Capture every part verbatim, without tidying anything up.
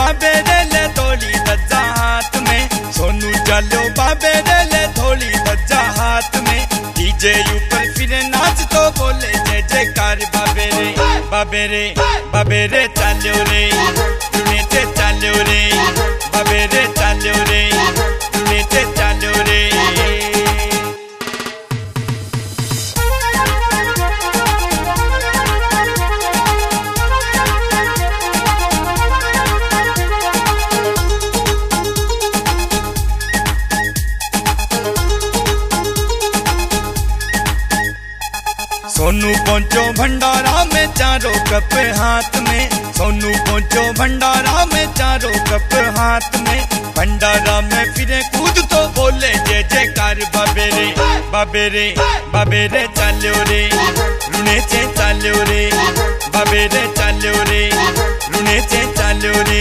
बाबे रे ले थोड़ी धज्जा हाथ में, सोनू चालो बाबे रे ले थोड़ी धज्जा हाथ में। डीजे ऊपर फिर नाच तो बोले जय जयकार बाबे रे, बाबे रे बाबे रे चालो रे, रुने से चालो रे, बाबे रे चालो रे, रुने से चालो रे। सोनू पहुंचो भंडारा में चारों कप हाथ में, सोनू पहुंचो भंडारा में चारों कप हाथ में। भंडारा में फिरे कूद तो बोले जय जयकार बाबे रे, बाबे रे बाबे रे चालो रे, रुने से चालो रे, बाबे रे चालो रे, रुने से चालो रे।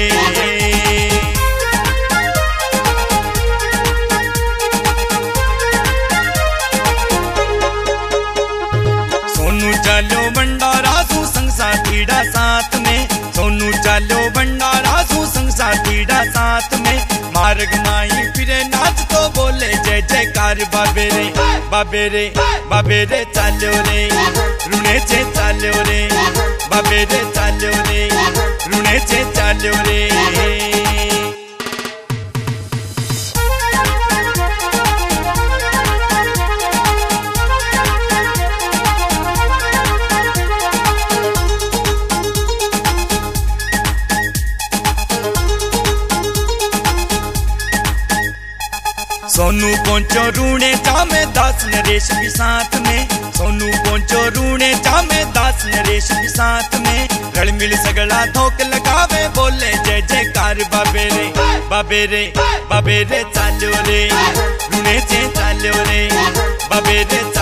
सोनू चालो भंडारा सू संग साथीड़ा साथ में, सोनू चालो भंडारा सू संग साथीड़ा साथ में। मार्ग माई फिरे नाच तो बोले जय जयकार बाबे रे, बाबे रे बाबे रे चालो रे, रुने से चालो रे, बाबे रे चालो रे, रुने से चालो रे। सोनू पहुंचो रूणे जामे दास नरेश भी साथ में, सोनू पहुंचो रूणे जामे दास नरेश भी साथ में। रल मिल सगड़ा धोक लगावे बोले जय जयकार बाबे रे, बाबे रे बाबे रे चालो रे, रूणे से चालो रे, बाबे रे